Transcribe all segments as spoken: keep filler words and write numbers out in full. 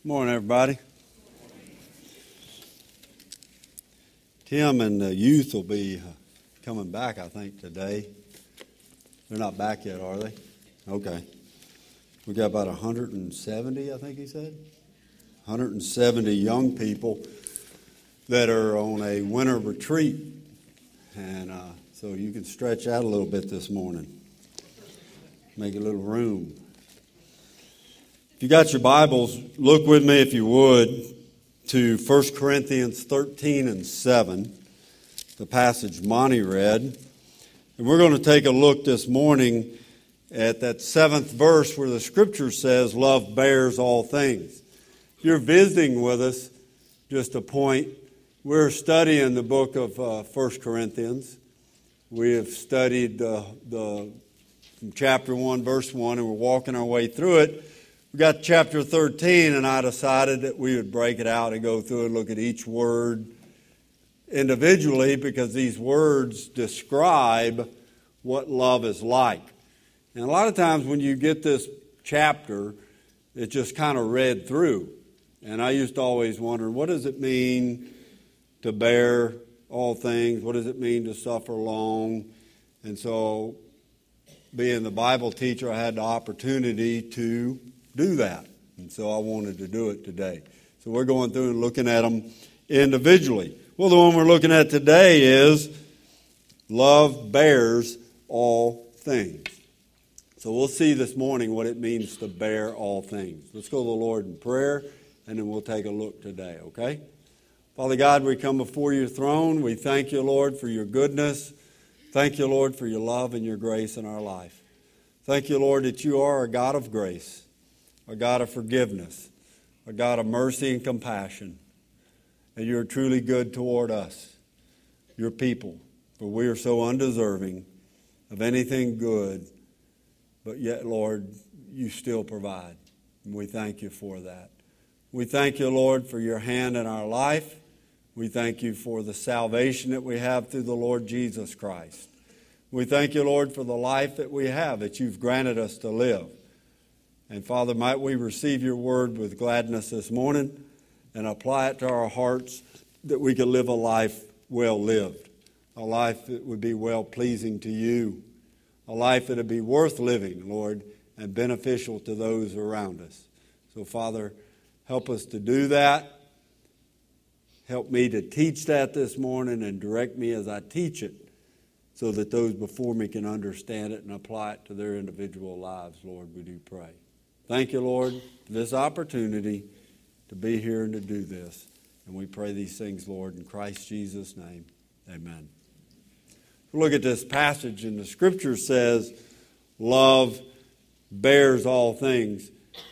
Morning, everybody. Tim and the youth will be coming back, I think, today. They're not back yet, are they? Okay. We got about one hundred seventy, I think he said. one hundred seventy young people that are on a winter retreat. And uh, so you can stretch out a little bit this morning. Make a little room. If you got your Bibles, look with me, if you would, to First Corinthians thirteen and seven, the passage Monty read. And we're going to take a look this morning at that seventh verse where the Scripture says, love bears all things. If you're visiting with us, just a point, we're studying the book of uh, First Corinthians. We have studied uh, the from chapter one, verse one, and we're walking our way through it. We got chapter thirteen, and I decided that we would break it out and go through and look at each word individually, because these words describe what love is like. And a lot of times when you get this chapter, it's just kind of read through. And I used to always wonder, what does it mean to bear all things? What does it mean to suffer long? And so, being the Bible teacher, I had the opportunity to do that. And so I wanted to do it today. So we're going through and looking at them individually. Well, the one we're looking at today is love bears all things. So we'll see this morning what it means to bear all things. Let's go to the Lord in prayer, and then we'll take a look today, okay? Father God, we come before your throne. We thank you, Lord, for your goodness. Thank you, Lord, for your love and your grace in our life. Thank you, Lord, that you are a God of grace, a God of forgiveness, a God of mercy and compassion. And you're truly good toward us, your people, for we are so undeserving of anything good, but yet, Lord, you still provide. And we thank you for that. We thank you, Lord, for your hand in our life. We thank you for the salvation that we have through the Lord Jesus Christ. We thank you, Lord, for the life that we have, that you've granted us to live. And Father, might we receive your word with gladness this morning and apply it to our hearts, that we can live a life well lived, a life that would be well pleasing to you, a life that would be worth living, Lord, and beneficial to those around us. So Father, help us to do that. Help me to teach that this morning and direct me as I teach it, so that those before me can understand it and apply it to their individual lives, Lord, we do pray. Thank you, Lord, for this opportunity to be here and to do this. And we pray these things, Lord, in Christ Jesus' name. Amen. Look at this passage, and the Scripture says, love bears all things.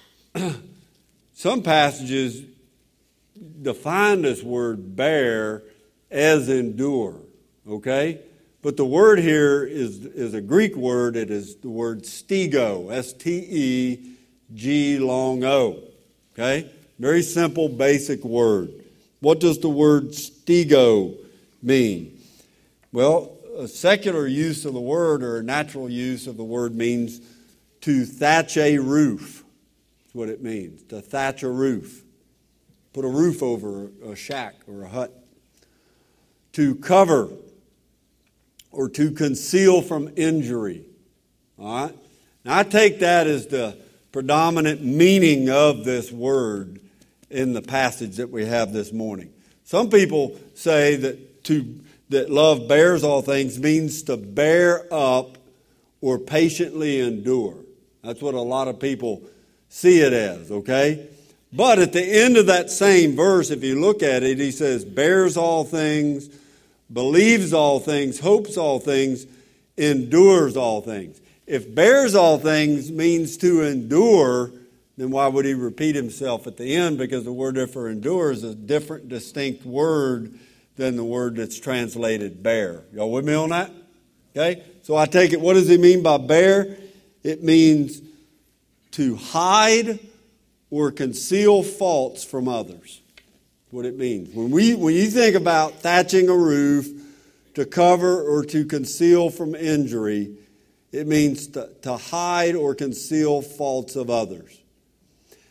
Some passages define this word bear as endure, okay? But the word here is, is a Greek word. It is the word stego, S T E G long O, okay? Very simple, basic word. What does the word stego mean? Well, a secular use of the word, or a natural use of the word, means to thatch a roof. That's what it means, to thatch a roof. Put a roof over a shack or a hut. To cover or to conceal from injury. All right? Now, I take that as the predominant meaning of this word in the passage that we have this morning. Some people say that to that love bears all things means to bear up or patiently endure. That's what a lot of people see it as, okay? But at the end of that same verse, if you look at it, he says, bears all things, believes all things, hopes all things, endures all things. If bears all things means to endure, then why would he repeat himself at the end? Because the word for endure is a different, distinct word than the word that's translated bear. Y'all with me on that? Okay? So I take it, what does he mean by bear? It means to hide or conceal faults from others. That's what it means. When we when you think about thatching a roof, to cover or to conceal from injury, it means to, to hide or conceal faults of others.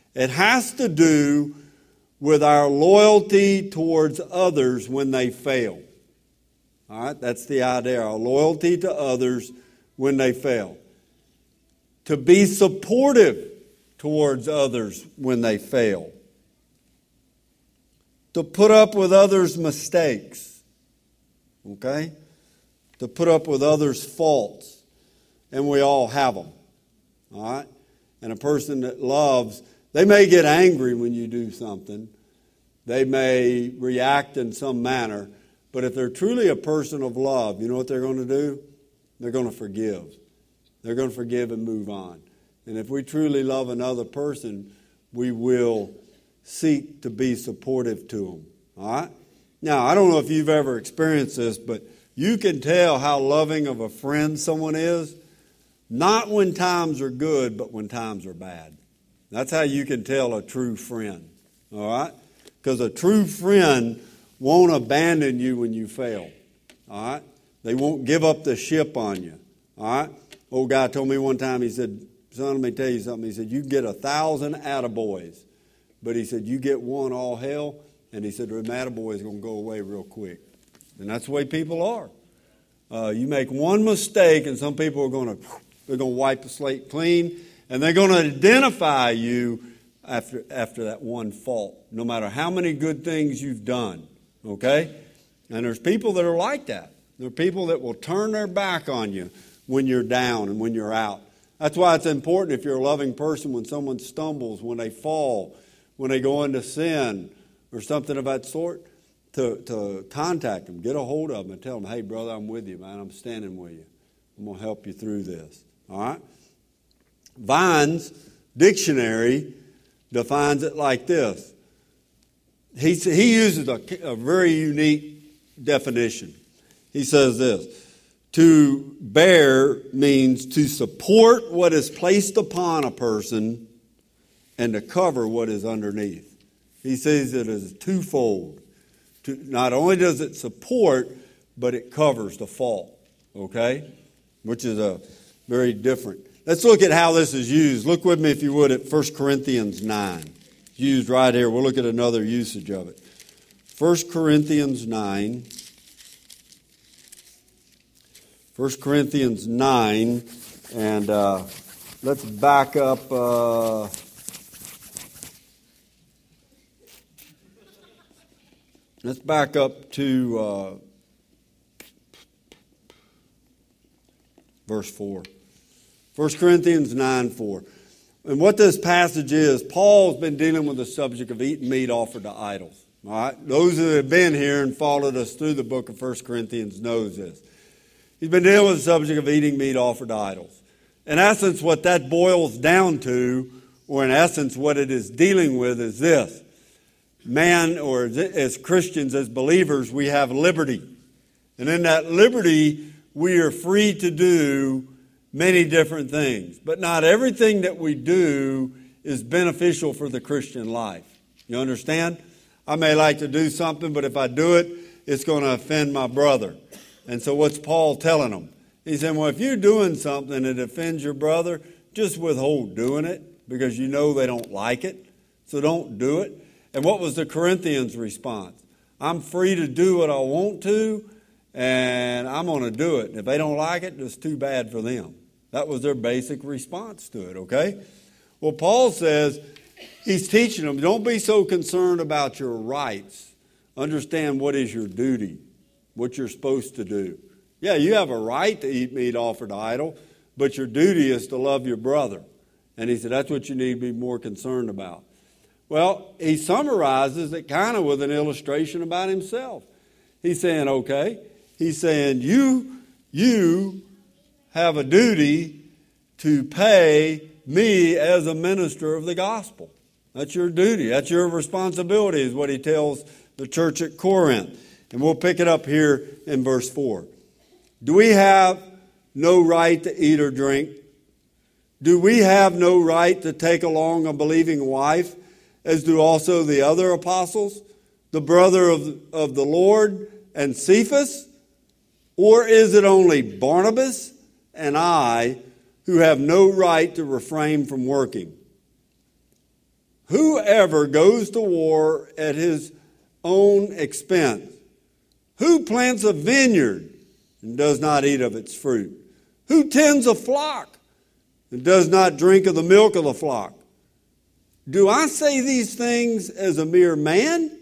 It has to do with our loyalty towards others when they fail. All right, that's the idea, our loyalty to others when they fail. To be supportive towards others when they fail. To put up with others' mistakes. Okay? To put up with others' faults. And we all have them. All right? And a person that loves, they may get angry when you do something. They may react in some manner. But if they're truly a person of love, you know what they're going to do? They're going to forgive. They're going to forgive and move on. And if we truly love another person, we will seek to be supportive to them. All right? Now, I don't know if you've ever experienced this, but you can tell how loving of a friend someone is, not when times are good, but when times are bad. That's how you can tell a true friend. All right? Because a true friend won't abandon you when you fail. All right? They won't give up the ship on you. All right? Old guy told me one time, he said, son, let me tell you something. He said, you can get a thousand attaboys. But he said, you get one, all hell. And he said, the attaboy is going to go away real quick. And that's the way people are. Uh, you make one mistake and some people are going to, they're going to wipe the slate clean. And they're going to identify you after, after that one fault, no matter how many good things you've done. Okay? And there's people that are like that. There are people that will turn their back on you when you're down and when you're out. That's why it's important if you're a loving person, when someone stumbles, when they fall, when they go into sin or something of that sort, to, to contact them, get a hold of them and tell them, hey, brother, I'm with you, man. I'm standing with you. I'm going to help you through this. All right? Vine's dictionary defines it like this. He, he uses a, a very unique definition. He says this. To bear means to support what is placed upon a person and to cover what is underneath. He says it is twofold. To, not only does it support, but it covers the fault. Okay? Which is a very different. Let's look at how this is used. Look with me, if you would, at First Corinthians nine. It's used right here. We'll look at another usage of it. First Corinthians nine. First Corinthians nine, and uh, let's back up. Uh, let's back up to uh, verse four. First Corinthians nine four. And what this passage is, Paul's been dealing with the subject of eating meat offered to idols. All right? Those that have been here and followed us through the book of First Corinthians knows this. He's been dealing with the subject of eating meat offered to idols. In essence, what that boils down to, or in essence what it is dealing with, is this. Man, or as Christians, as believers, we have liberty. And in that liberty, we are free to do many different things. But not everything that we do is beneficial for the Christian life. You understand? I may like to do something, but if I do it, it's going to offend my brother. And so what's Paul telling them? He said, well, if you're doing something that offends your brother, just withhold doing it because you know they don't like it. So don't do it. And what was the Corinthians' response? I'm free to do what I want to, and I'm going to do it. If they don't like it, it's too bad for them. That was their basic response to it, okay? Well, Paul says, he's teaching them, don't be so concerned about your rights. Understand what is your duty. What you're supposed to do. Yeah, you have a right to eat meat offered to idol, but your duty is to love your brother. And he said that's what you need to be more concerned about. Well, he summarizes it kind of with an illustration about himself. He's saying, okay, he's saying you, you have a duty to pay me as a minister of the gospel. That's your duty. That's your responsibility, is what he tells the church at Corinth. And we'll pick it up here in verse four. Do we have no right to eat or drink? Do we have no right to take along a believing wife, as do also the other apostles, the brother of, of the Lord and Cephas? Or is it only Barnabas and I who have no right to refrain from working? Whoever goes to war at his own expense? Who plants a vineyard and does not eat of its fruit? Who tends a flock and does not drink of the milk of the flock? Do I say these things as a mere man?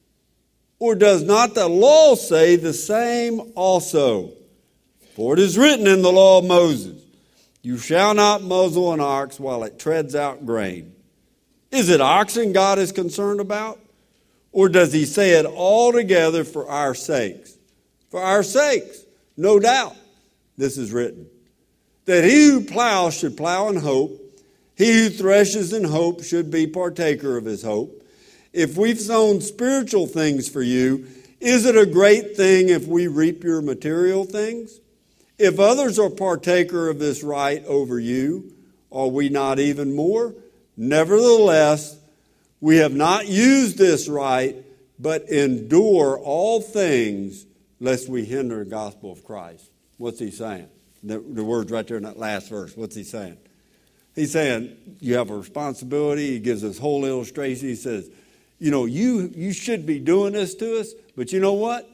Or does not the law say the same also? For it is written in the law of Moses, you shall not muzzle an ox while it treads out grain. Is it oxen God is concerned about? Or does he say it altogether for our sakes? For our sakes, no doubt, this is written. That he who plows should plow in hope. He who threshes in hope should be partaker of his hope. If we've sown spiritual things for you, is it a great thing if we reap your material things? If others are partaker of this right over you, are we not even more? Nevertheless, we have not used this right, but endure all things, lest we hinder the gospel of Christ. What's he saying? The, the words right there in that last verse. What's he saying? He's saying you have a responsibility. He gives us whole illustration. He says, you know, you, you should be doing this to us, but you know what?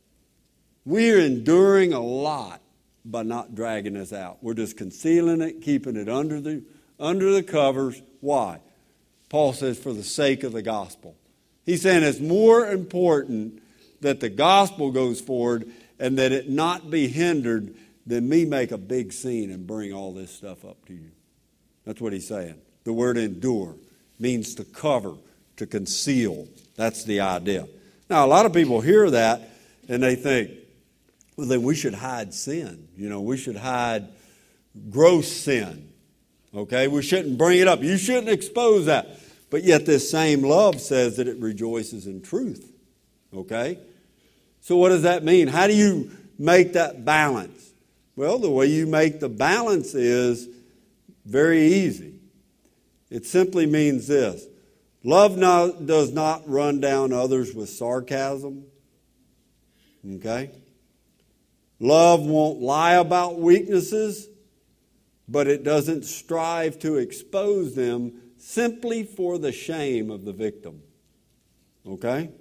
We're enduring a lot by not dragging this out. We're just concealing it, keeping it under the, under the covers. Why? Paul says, for the sake of the gospel. He's saying it's more important that the gospel goes forward and that it not be hindered than me make a big scene and bring all this stuff up to you. That's what he's saying. The word endure means to cover, to conceal. That's the idea. Now, a lot of people hear that and they think, well, then we should hide sin. You know, we should hide gross sin. Okay? We shouldn't bring it up. You shouldn't expose that. But yet this same love says that it rejoices in truth. Okay? So what does that mean? How do you make that balance? Well, the way you make the balance is very easy. It simply means this. Love not, does not run down others with sarcasm. Okay? Love won't lie about weaknesses, but it doesn't strive to expose them simply for the shame of the victim. Okay?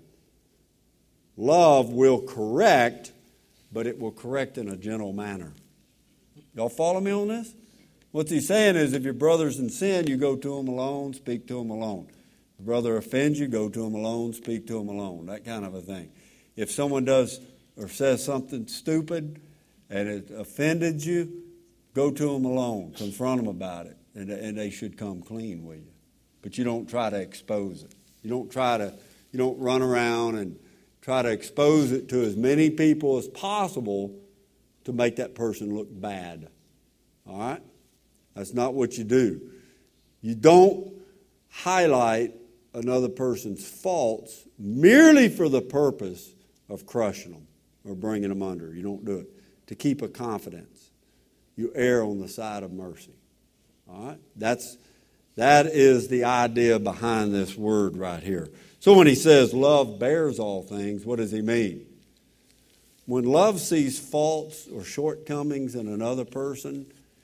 Love will correct, but it will correct in a gentle manner. Y'all follow me on this? What he's saying is if your brother's in sin, you go to him alone, speak to him alone. If your brother offends you, go to him alone, speak to him alone. That kind of a thing. If someone does or says something stupid and it offended you, go to them alone. Confront them about it. And, and they should come clean with you. But you don't try to expose it. You don't try to, you don't run around and try to expose it to as many people as possible to make that person look bad. All right? That's not what you do. You don't highlight another person's faults merely for the purpose of crushing them or bringing them under. You don't do it. To keep a confidence. You err on the side of mercy. All right? That's, that is the idea behind this word right here. So when he says love bears all things, what does he mean? When love sees faults or shortcomings in another person,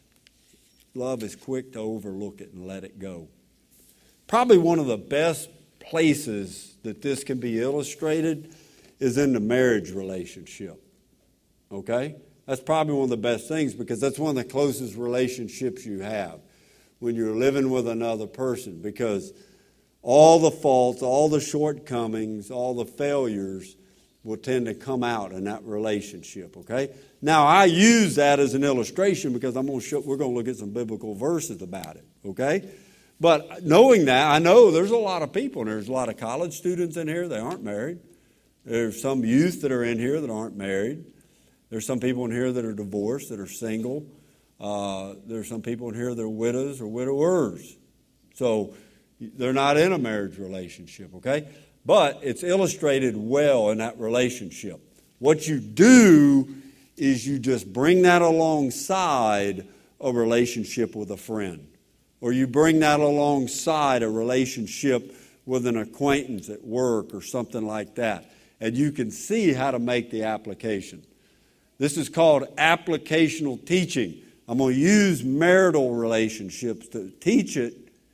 love is quick to overlook it and let it go. Probably one of the best places that this can be illustrated is in the marriage relationship. Okay? That's probably one of the best things because that's one of the closest relationships you have when you're living with another person, because all the faults, all the shortcomings, all the failures will tend to come out in that relationship, okay? Now, I use that as an illustration because I'm going to show, we're going to look at some biblical verses about it, okay? But knowing that, I know there's a lot of people, and there's a lot of college students in here that aren't married. There's some youth that are in here that aren't married. There's some people in here that are divorced, that are single. Uh, there's some people in here that are widows or widowers. So they're not in a marriage relationship, okay? But it's illustrated well in that relationship. What you do is you just bring that alongside a relationship with a friend. Or you bring that alongside a relationship with an acquaintance at work or something like that. And you can see how to make the application. This is called applicational teaching. I'm going to use marital relationships to teach it,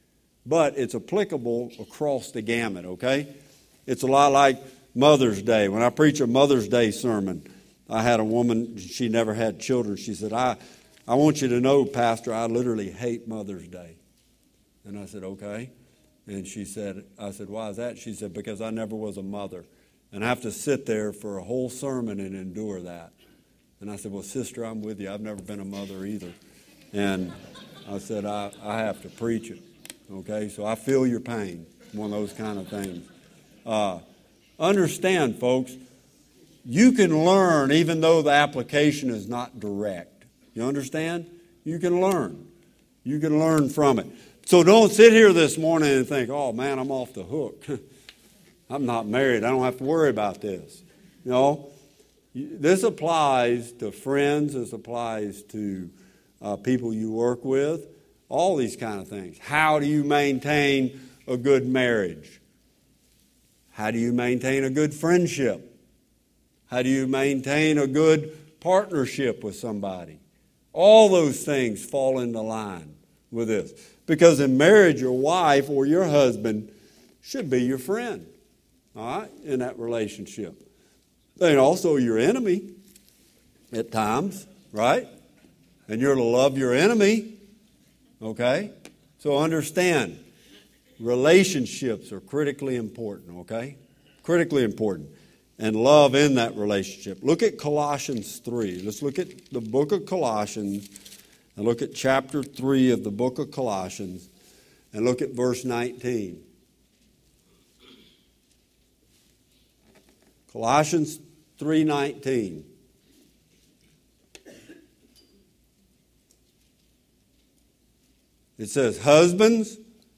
but it's applicable across the gamut, okay? It's a lot like Mother's Day. When I preach a Mother's Day sermon, I had a woman, she never had children. She said, I, I want you to know, Pastor, I literally hate Mother's Day. And I said, okay. And she said, I said, why is that? She said, because I never was a mother. And I have to sit there for a whole sermon and endure that. And I said, well, sister, I'm with you. I've never been a mother either. And I said, I, I have to preach it. Okay, so I feel your pain, one of those kind of things. Uh, understand, folks, you can learn even though the application is not direct. You understand? You can learn. You can learn from it. So don't sit here this morning and think, oh, man, I'm off the hook. I'm not married. I don't have to worry about this. You know, this applies to friends. This applies to uh, people you work with. All these kind of things. How do you maintain a good marriage? How do you maintain a good friendship? How do you maintain a good partnership with somebody? All those things fall into line with this. Because in marriage, your wife or your husband should be your friend, all right, in that relationship. And also your enemy at times, right? And you're to love your enemy. Okay? So understand, relationships are critically important, okay? Critically important. And love in that relationship. Look at Colossians three. Let's look at the book of Colossians and look at chapter three of the book of Colossians and look at verse nineteen. Colossians three nineteen. It says, husbands,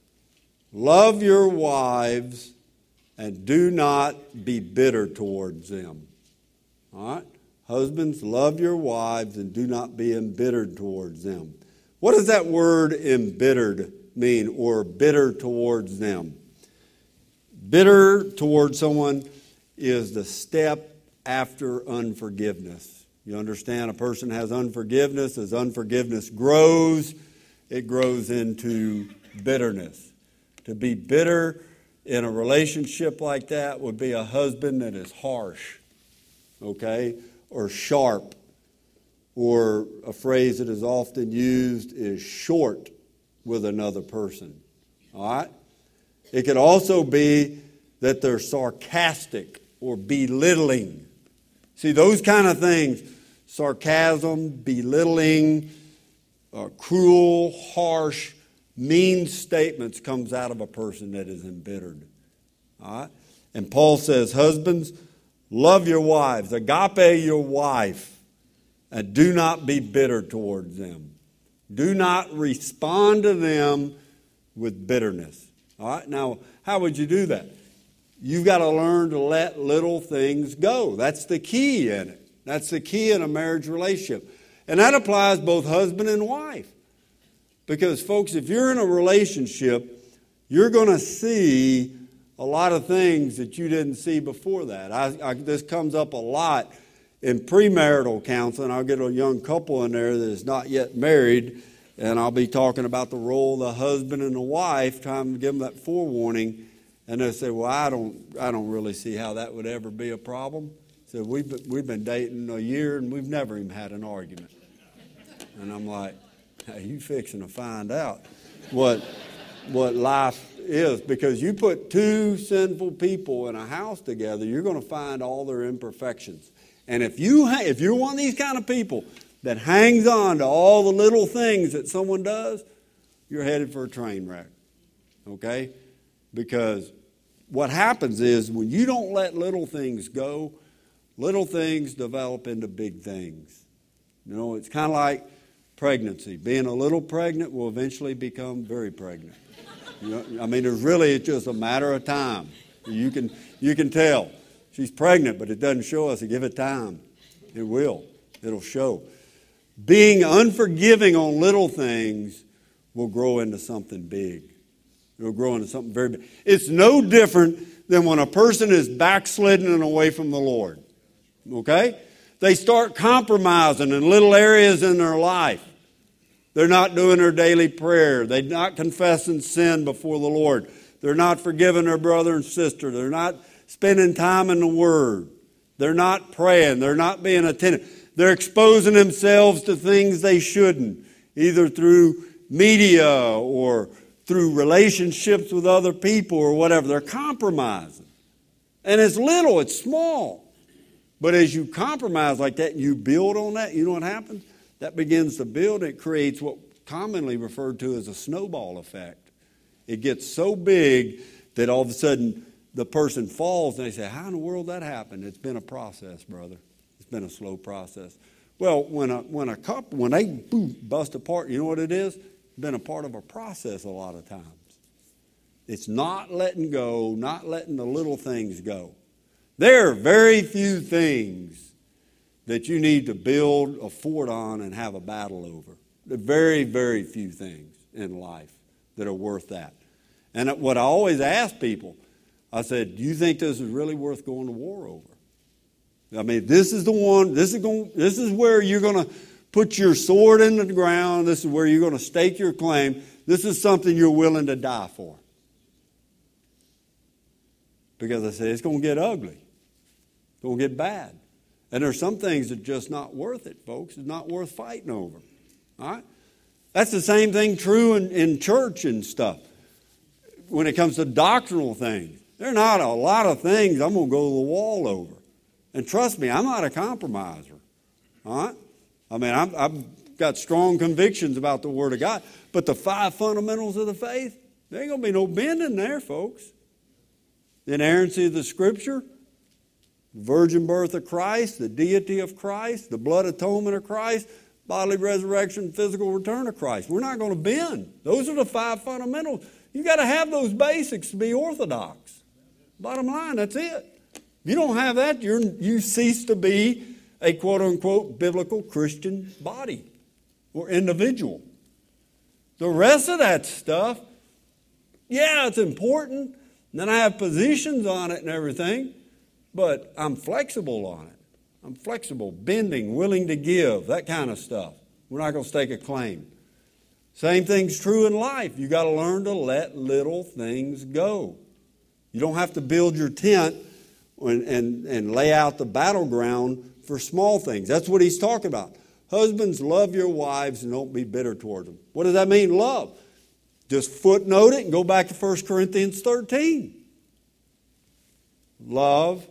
love your wives and do not be bitter towards them. All right? Husbands, love your wives and do not be embittered towards them. What does that word embittered mean, or bitter towards them? Bitter towards someone is the step after unforgiveness. You understand? A person has unforgiveness. As unforgiveness grows, it grows into bitterness. To be bitter in a relationship like that would be a husband that is harsh, okay, or sharp, or a phrase that is often used is short with another person, all right? It could also be that they're sarcastic or belittling. See, those kind of things, sarcasm, belittling, Uh, cruel, harsh, mean statements comes out of a person that is embittered. All right? And Paul says, husbands, love your wives, agape your wife, and do not be bitter towards them. Do not respond to them with bitterness. All right? Now, how would you do that? You've got to learn to let little things go. That's the key in it. That's the key in a marriage relationship. And that applies both husband and wife. Because, folks, if you're in a relationship, you're going to see a lot of things that you didn't see before that. I, I, this comes up a lot in premarital counseling. I'll get a young couple in there that is not yet married, and I'll be talking about the role of the husband and the wife, trying to give them that forewarning. And they'll say, well, I don't, I don't really see how that would ever be a problem. So we've been, we've been dating a year and we've never even had an argument. And I'm like, hey, you fixing to find out what what life is. Because you put two sinful people in a house together, you're going to find all their imperfections. And if, you ha- if you're one of these kind of people that hangs on to all the little things that someone does, you're headed for a train wreck. Okay? Because what happens is when you don't let little things go, little things develop into big things. You know, it's kind of like pregnancy. Being a little pregnant will eventually become very pregnant. You know, I mean, it's really it's just a matter of time. You can you can tell she's pregnant, but it doesn't show us. Give it time. It will. It'll show. Being unforgiving on little things will grow into something big. It'll grow into something very big. It's no different than when a person is backsliding and away from the Lord. Okay? They start compromising in little areas in their life. They're not doing their daily prayer. They're not confessing sin before the Lord. They're not forgiving their brother and sister. They're not spending time in the Word. They're not praying. They're not being attentive. They're exposing themselves to things they shouldn't, either through media or through relationships with other people or whatever. They're compromising. And it's little, it's small. But as you compromise like that and you build on that, you know what happens? That begins to build. It creates what commonly referred to as a snowball effect. It gets so big that all of a sudden the person falls and they say, how in the world that happened? It's been a process, brother. It's been a slow process. Well, when a when a couple, when they boom, bust apart, you know what it is? It's been a part of a process a lot of times. It's not letting go, not letting the little things go. There are very few things that you need to build a fort on and have a battle over. There are very, very few things in life that are worth that. And what I always ask people, I said, do you think this is really worth going to war over? I mean, this is the one, this is going, this is where you're going to put your sword in the ground. This is where you're going to stake your claim. This is something you're willing to die for. Because I said, it's going to get ugly. It's going to get bad. And there's some things that are just not worth it, folks. It's not worth fighting over. All right? That's the same thing true in, in church and stuff. When it comes to doctrinal things, there are not a lot of things I'm going to go to the wall over. And trust me, I'm not a compromiser. All right? I mean, I'm, I've got strong convictions about the Word of God. But the five fundamentals of the faith, there ain't going to be no bending there, folks. The inerrancy of the Scripture, the virgin birth of Christ, the deity of Christ, the blood atonement of Christ, bodily resurrection, physical return of Christ. We're not going to bend. Those are the five fundamentals. You've got to have those basics to be orthodox. Bottom line, that's it. If you don't have that, you're, you cease to be a quote-unquote biblical Christian body or individual. The rest of that stuff, yeah, it's important. And then I have positions on it and everything, but I'm flexible on it. I'm flexible, bending, willing to give, that kind of stuff. We're not going to stake a claim. Same thing's true in life. You got to learn to let little things go. You don't have to build your tent and, and, and lay out the battleground for small things. That's what he's talking about. Husbands, love your wives and don't be bitter toward them. What does that mean, love? Just footnote it and go back to First Corinthians thirteen. Love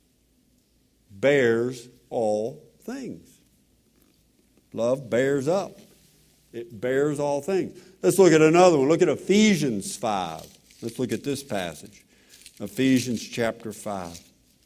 bears all things. Love bears up. It bears all things. Let's look at another one. Look at Ephesians five. Let's look at this passage. Ephesians chapter five.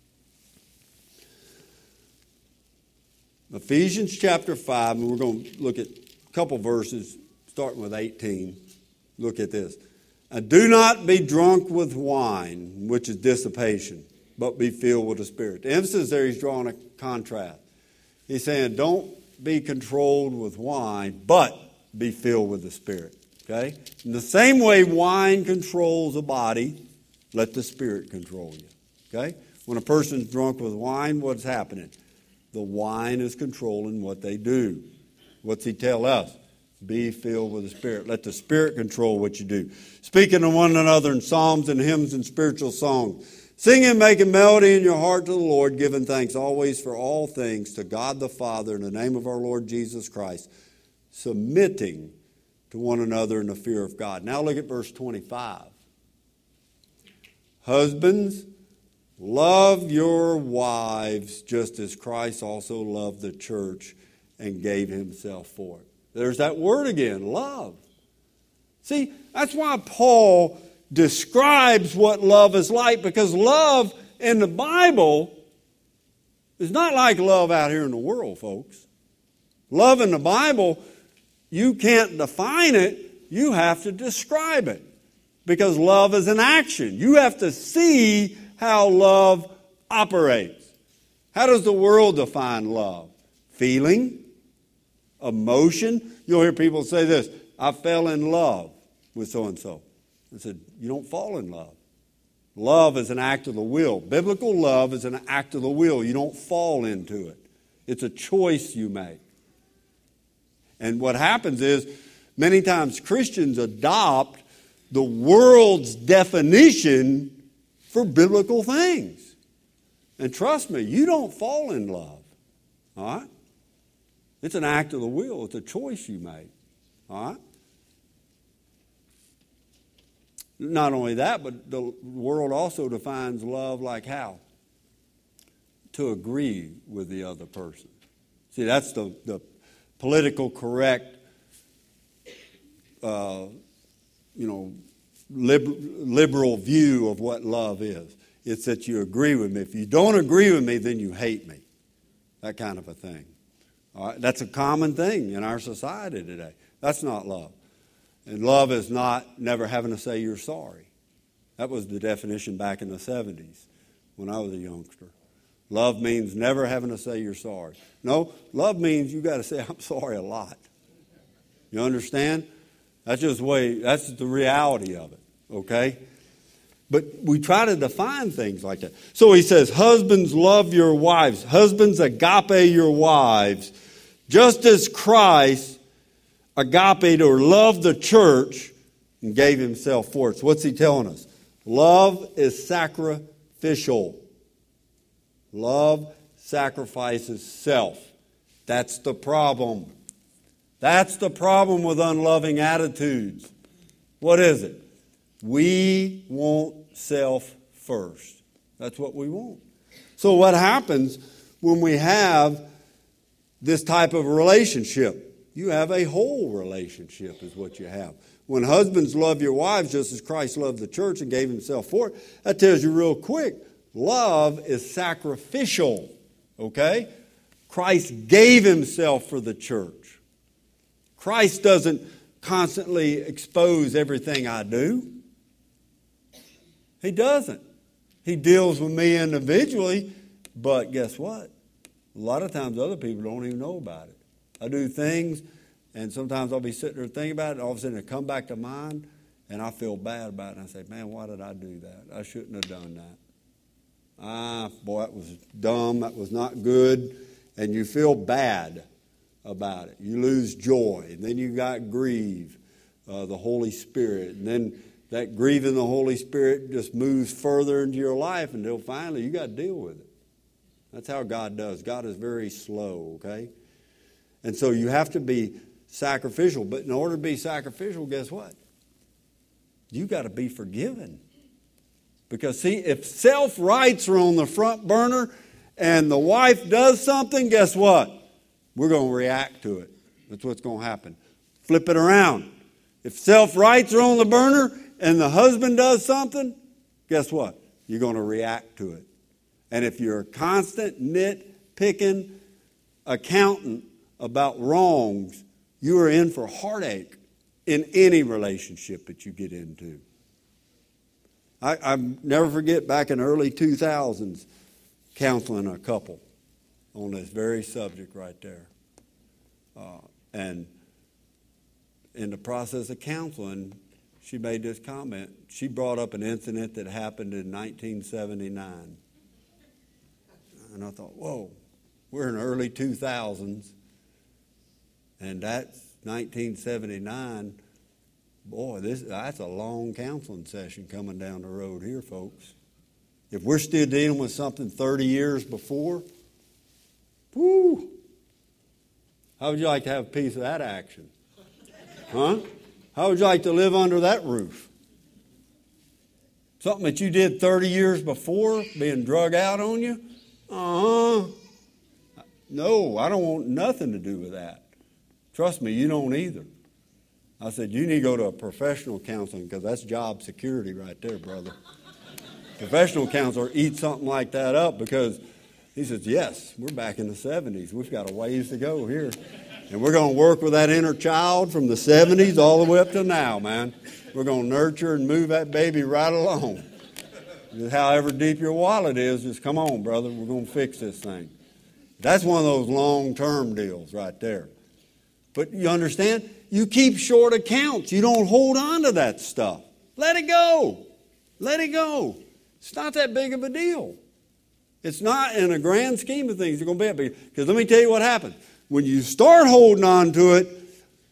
Ephesians chapter five, and we're going to look at a couple verses, starting with eighteen. Look at this. And do not be drunk with wine, which is dissipation, but be filled with the Spirit. The emphasis there, he's drawing a contrast. He's saying, don't be controlled with wine, but be filled with the Spirit. Okay? In the same way wine controls a body, let the Spirit control you. Okay? When a person's drunk with wine, what's happening? The wine is controlling what they do. What's he tell us? Be filled with the Spirit. Let the Spirit control what you do. Speaking to one another in psalms and hymns and spiritual songs. Singing, making melody in your heart to the Lord, giving thanks always for all things to God the Father in the name of our Lord Jesus Christ. Submitting to one another in the fear of God. Now look at verse twenty-five. Husbands, love your wives just as Christ also loved the church and gave himself for it. There's that word again, love. See, that's why Paul describes what love is like, because love in the Bible is not like love out here in the world, folks. Love in the Bible, you can't define it, you have to describe it. Because love is an action. You have to see how love operates. How does the world define love? Feeling, emotion. You'll hear people say this, I fell in love with so-and-so. I said, you don't fall in love. Love is an act of the will. Biblical love is an act of the will. You don't fall into it. It's a choice you make. And what happens is, Many times Christians adopt the world's definition for biblical things. And trust me, you don't fall in love. All right? It's an act of the will. It's a choice you make. All right? Not only that, but the world also defines love like how? To agree with the other person. See, that's the, the political correct, uh, you know, liber- liberal view of what love is. It's that you agree with me. If you don't agree with me, then you hate me. That kind of a thing. All right? That's a common thing in our society today. That's not love. And love is not never having to say you're sorry. That was the definition back in the seventies when I was a youngster. Love means never having to say you're sorry. No, love means you got to say I'm sorry a lot. You understand? That's just the way, that's the reality of it, okay? But we try to define things like that. So he says, husbands, love your wives. Husbands, agape your wives. Just as Christ agape or loved the church and gave himself for it. So what's he telling us? Love is sacrificial. Love sacrifices self. That's the problem. That's the problem with unloving attitudes. What is it? We want self first. That's what we want. So what happens when we have this type of relationship? You have a whole relationship is what you have. When husbands love your wives just as Christ loved the church and gave himself for it, that tells you real quick, love is sacrificial. Okay? Christ gave himself for the church. Christ doesn't constantly expose everything I do. He doesn't. He deals with me individually, but guess what? A lot of times other people don't even know about it. I do things, and sometimes I'll be sitting there thinking about it, and all of a sudden it come back to mind, and I feel bad about it. And I say, man, why did I do that? I shouldn't have done that. Ah, boy, that was dumb. That was not good. And you feel bad about it. You lose joy. And then you got grieve, uh, the Holy Spirit. And then that grieving the Holy Spirit just moves further into your life until finally you got to deal with it. That's how God does. God is very slow, okay? And so you have to be sacrificial. But in order to be sacrificial, guess what? You got to be forgiven. Because see, if self-rights are on the front burner and the wife does something, guess what? We're going to react to it. That's what's going to happen. Flip it around. If self-rights are on the burner and the husband does something, guess what? You're going to react to it. And if you're a constant nitpicking accountant about wrongs, you are in for heartache in any relationship that you get into. I, I never forget back in the early two thousands counseling a couple on this very subject right there. Uh, and in the process of counseling, she made this comment. She brought up an incident that happened in nineteen seventy-nine. And I thought, whoa, we're in the early two thousands, and that's nineteen seventy-nine. Boy, this that's a long counseling session coming down the road here, folks. If we're still dealing with something thirty years before, whoo, how would you like to have a piece of that action? Huh? How would you like to live under that roof? Something that you did thirty years before being drug out on you? Uh-huh. No, I don't want nothing to do with that. Trust me, you don't either. I said, you need to go to a professional counseling because that's job security right there, brother. Professional counselor eat something like that up because he says, yes, we're back in the seventies. We've got a ways to go here. And we're going to work with that inner child from the seventies all the way up to now, man. We're going to nurture and move that baby right along. Just however deep your wallet is, just come on, brother. We're going to fix this thing. That's one of those long-term deals right there. But you understand? You keep short accounts. You don't hold on to that stuff. Let it go. Let it go. It's not that big of a deal. It's not in a grand scheme of things. It's going to be that big. Because let me tell you what happens. When you start holding on to it,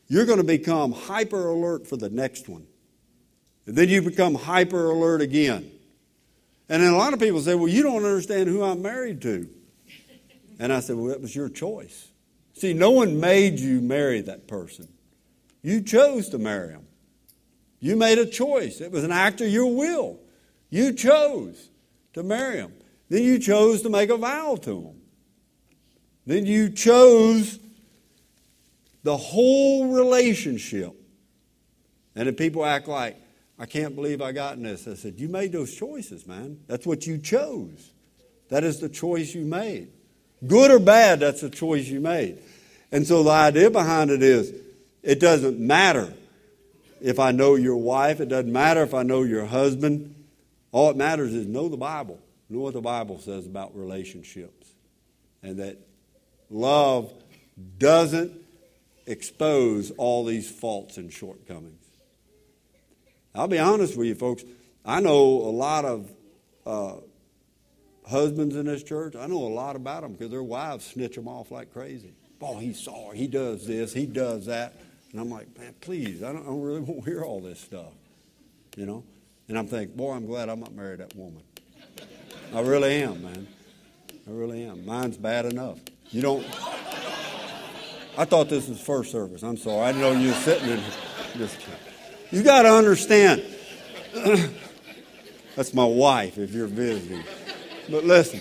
you're going to become hyper alert for the next one. And then you become hyper alert again. And then a lot of people say, well, you don't understand who I'm married to. And I said, well, that was your choice. See, no one made you marry that person. You chose to marry him. You made a choice. It was an act of your will. You chose to marry him. Then you chose to make a vow to him. Then you chose the whole relationship. And then people act like, I can't believe I got in this. I said, you made those choices, man. That's what you chose. That is the choice you made. Good or bad, that's the choice you made. And so the idea behind it is, it doesn't matter if I know your wife. It doesn't matter if I know your husband. All it matters is know the Bible. Know what the Bible says about relationships. And that love doesn't expose all these faults and shortcomings. I'll be honest with you, folks. I know a lot of uh, husbands in this church. I know a lot about them because their wives snitch them off like crazy. Oh, he's sorry. He does this. He does that. And I'm like, man, please, I don't, I don't really want to hear all this stuff. You know? And I'm thinking, boy, I'm glad I'm not married to that woman. I really am, man. I really am. Mine's bad enough. You don't... I thought this was first service. I'm sorry. I didn't know you were sitting in this. You got to understand. That's my wife if you're visiting. But listen.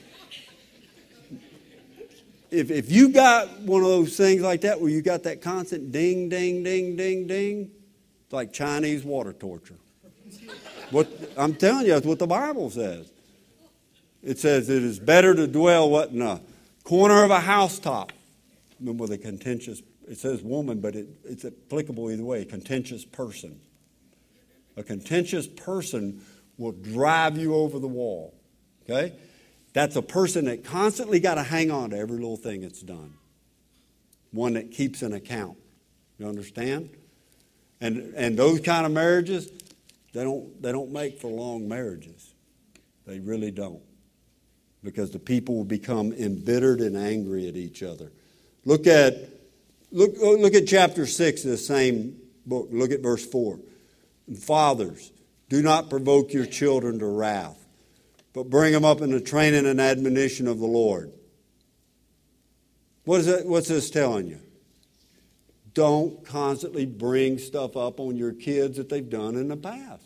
If if you got one of those things like that where you got that constant ding, ding, ding, ding, ding, it's like Chinese water torture. What I'm telling you, that's what the Bible says. It says it is better to dwell what in a corner of a housetop than with a contentious. It says woman, but it, it's applicable either way. A contentious person. A contentious person will drive you over the wall. Okay? That's a person that constantly got to hang on to every little thing it's done. One that keeps an account. You understand? And and those kind of marriages, they don't they don't make for long marriages. They really don't. Because the people will become embittered and angry at each other. Look at look look at chapter six of the same book. Look at verse four. Fathers, do not provoke your children to wrath, but bring them up in the training and admonition of the Lord. What is that? What's this telling you? Don't constantly bring stuff up on your kids that they've done in the past.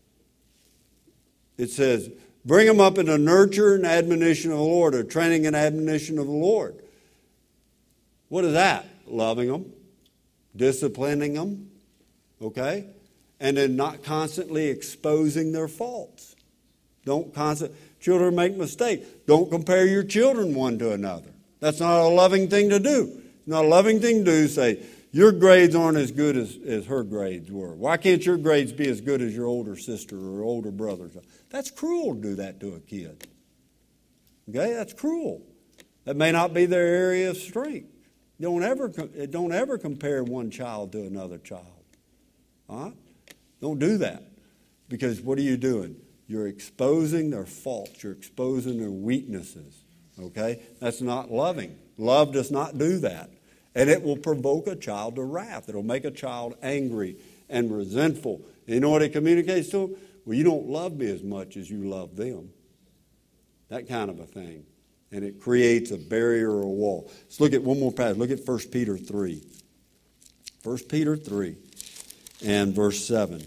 It says, bring them up in the nurture and admonition of the Lord, or training and admonition of the Lord. What is that? Loving them, disciplining them, okay? And then not constantly exposing their faults. Don't constantly, children make mistakes. Don't compare your children one to another. That's not a loving thing to do. It's not a loving thing to do. Say, your grades aren't as good as, as her grades were. Why can't your grades be as good as your older sister or older brother's? That's cruel to do that to a kid. Okay, that's cruel. That may not be their area of strength. Don't ever, don't ever compare one child to another child. All right? Don't do that. Because what are you doing? You're exposing their faults. You're exposing their weaknesses. Okay? That's not loving. Love does not do that. And it will provoke a child to wrath. It will make a child angry and resentful. You know what it communicates to them? Well, you don't love me as much as you love them. That kind of a thing. And it creates a barrier or a wall. Let's look at one more passage. Look at First Peter three. First Peter three and verse seven.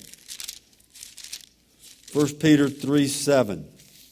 First Peter three seven.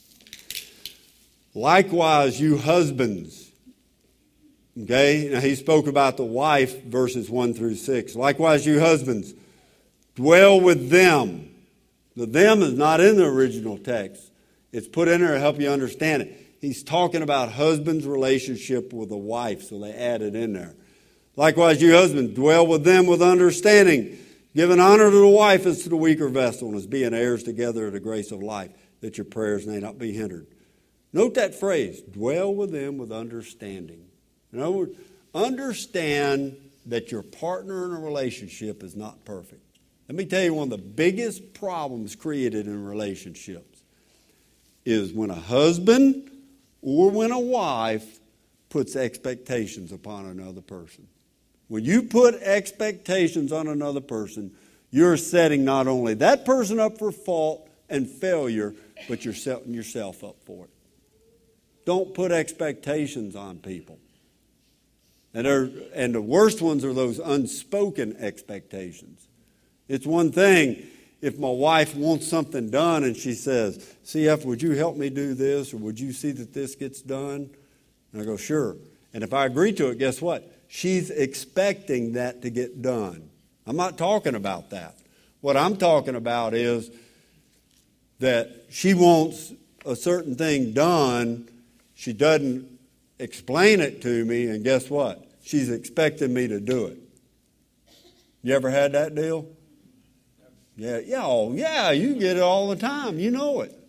Likewise, you husbands. Okay, now he spoke about the wife, verses one through six. Likewise, you husbands, dwell with them. The them is not in the original text. It's put in there to help you understand it. He's talking about husband's relationship with a wife, so they added in there. Likewise, you husbands, dwell with them with understanding, giving honor to the wife as to the weaker vessel, and as being heirs together of the grace of life, that your prayers may not be hindered. Note that phrase, dwell with them with understanding. In other words, understand that your partner in a relationship is not perfect. Let me tell you, one of the biggest problems created in relationships is when a husband or when a wife puts expectations upon another person. When you put expectations on another person, you're setting not only that person up for fault and failure, but you're setting yourself up for it. Don't put expectations on people. And, there, and the worst ones are those unspoken expectations. It's one thing if my wife wants something done and she says, C F, would you help me do this? Or would you see that this gets done? And I go, sure. And if I agree to it, guess what? She's expecting that to get done. I'm not talking about that. What I'm talking about is that she wants a certain thing done. She doesn't explain it to me, and guess what? She's expecting me to do it. You ever had that deal? Yeah, yeah, oh, yeah, you get it all the time. You know it.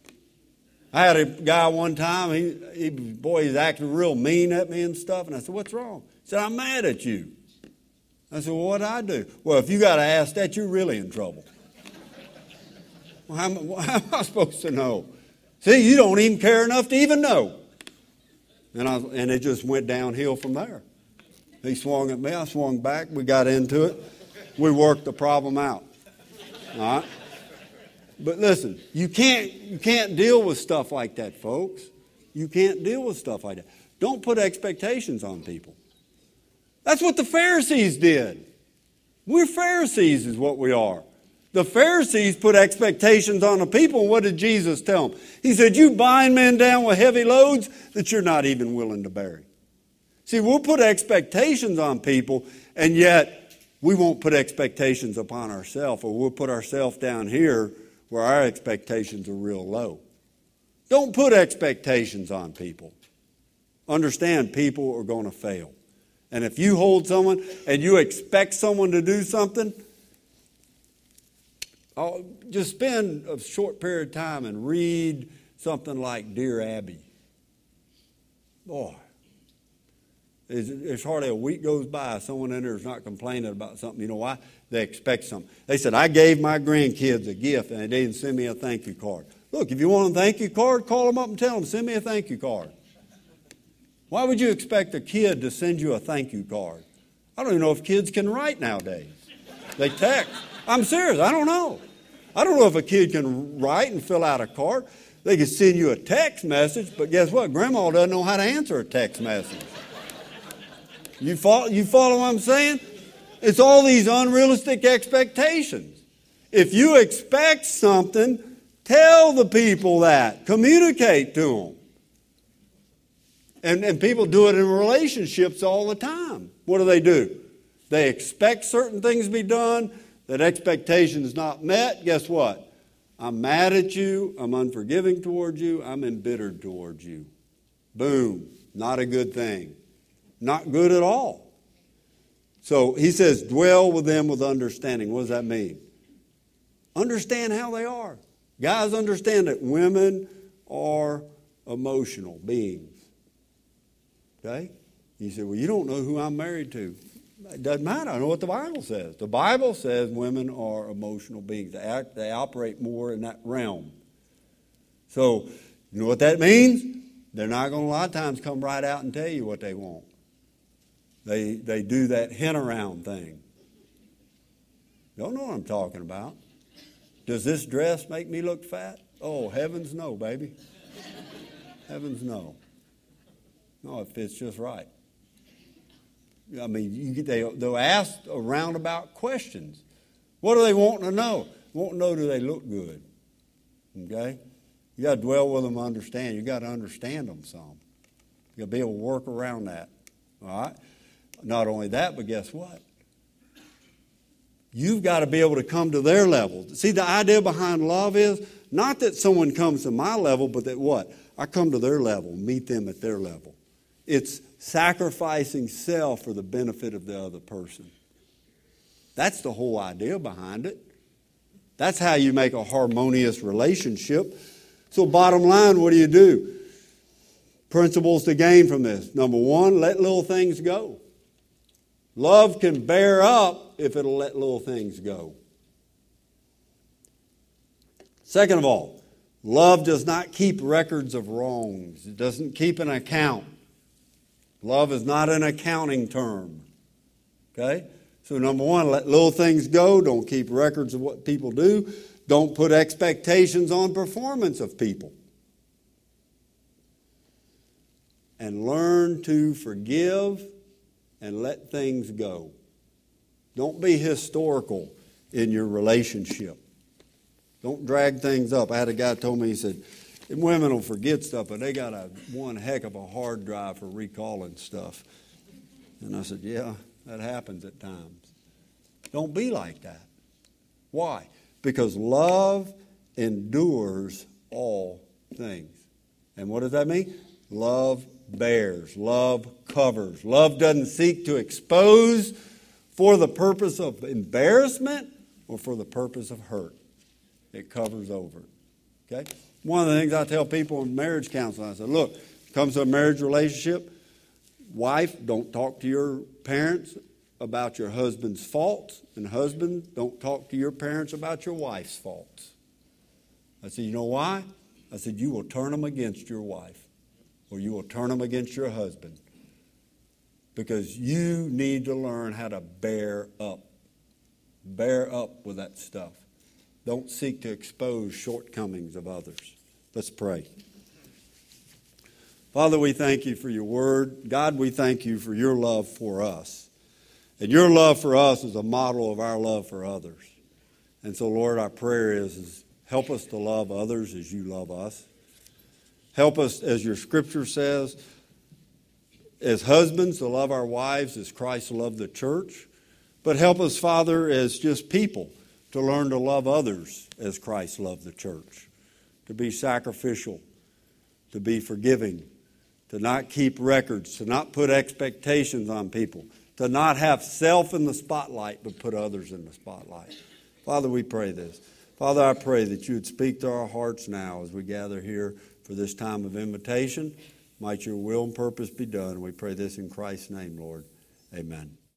I had a guy one time, he, he boy, he's acting real mean at me and stuff, and I said, what's wrong? He said, I'm mad at you. I said, well, what did I do? Well, if you got to ask that, you're really in trouble. Well, how, how am I supposed to know? See, you don't even care enough to even know. And, I, and it just went downhill from there. He swung at me, I swung back, we got into it. We worked the problem out. All right? But listen, you can't, you can't deal with stuff like that, folks. You can't deal with stuff like that. Don't put expectations on people. That's what the Pharisees did. We're Pharisees is what we are. The Pharisees put expectations on the people. And what did Jesus tell them? He said, you bind men down with heavy loads that you're not even willing to bear. See, we'll put expectations on people, and yet we won't put expectations upon ourselves, or we'll put ourselves down here where our expectations are real low. Don't put expectations on people. Understand, people are going to fail. And if you hold someone and you expect someone to do something, I'll just spend a short period of time and read something like Dear Abby. Boy, there's hardly a week goes by someone in there is not complaining about something. You know why? They expect something. They said, I gave my grandkids a gift and they didn't send me a thank you card. Look, if you want a thank you card, call them up and tell them, send me a thank you card. Why would you expect a kid to send you a thank you card? I don't even know if kids can write nowadays. They text. I'm serious. I don't know. I don't know if a kid can write and fill out a card. They can send you a text message, but guess what? Grandma doesn't know how to answer a text message. You follow, you follow what I'm saying? It's all these unrealistic expectations. If you expect something, tell the people that. Communicate to them. And, and people do it in relationships all the time. What do they do? They expect certain things to be done. That expectation is not met. Guess what? I'm mad at you. I'm unforgiving towards you. I'm embittered towards you. Boom. Not a good thing. Not good at all. So he says, dwell with them with understanding. What does that mean? Understand how they are. Guys, understand that women are emotional beings. Okay? You say, well, you don't know who I'm married to. It doesn't matter. I know what the Bible says. The Bible says women are emotional beings. They, act, they operate more in that realm. So, you know what that means? They're not going to a lot of times come right out and tell you what they want. They, they do that hint around thing. Don't know what I'm talking about. Does this dress make me look fat? Oh, heavens no, baby. Heavens no. No, it fits just right. I mean, you, they, they'll ask a roundabout questions. What do they want to know? Want to know, do they look good? Okay? You got to dwell with them, understand. You got to understand them some. You got to be able to work around that. All right? Not only that, but guess what? You've got to be able to come to their level. See, the idea behind love is not that someone comes to my level, but that what? I come to their level, meet them at their level. It's sacrificing self for the benefit of the other person. That's the whole idea behind it. That's how you make a harmonious relationship. So bottom line, what do you do? Principles to gain from this. Number one, let little things go. Love can bear up if it'll let little things go. Second of all, love does not keep records of wrongs. It doesn't keep an account. Love is not an accounting term. Okay? So number one, let little things go. Don't keep records of what people do. Don't put expectations on performance of people. And learn to forgive and let things go. Don't be historical in your relationship. Don't drag things up. I had a guy told me, he said, women will forget stuff, but they got a one heck of a hard drive for recalling stuff. And I said, yeah, that happens at times. Don't be like that. Why? Because love endures all things. And what does that mean? Love bears. Love covers. Love doesn't seek to expose for the purpose of embarrassment or for the purpose of hurt. It covers over. Okay? One of the things I tell people in marriage counseling, I said, look, when it comes to a marriage relationship, wife, don't talk to your parents about your husband's faults, and husband, don't talk to your parents about your wife's faults. I said, you know why? I said, you will turn them against your wife, or you will turn them against your husband, because you need to learn how to bear up. Bear up with that stuff. Don't seek to expose shortcomings of others. Let's pray. Father, we thank you for your word. God, we thank you for your love for us. And your love for us is a model of our love for others. And so, Lord, our prayer is, is help us to love others as you love us. Help us, as your scripture says, as husbands to love our wives as Christ loved the church. But help us, Father, as just people to learn to love others as Christ loved the church. To be sacrificial, to be forgiving, to not keep records, to not put expectations on people, to not have self in the spotlight, but put others in the spotlight. Father, we pray this. Father, I pray that you would speak to our hearts now as we gather here for this time of invitation. Might your will and purpose be done. We pray this in Christ's name, Lord. Amen.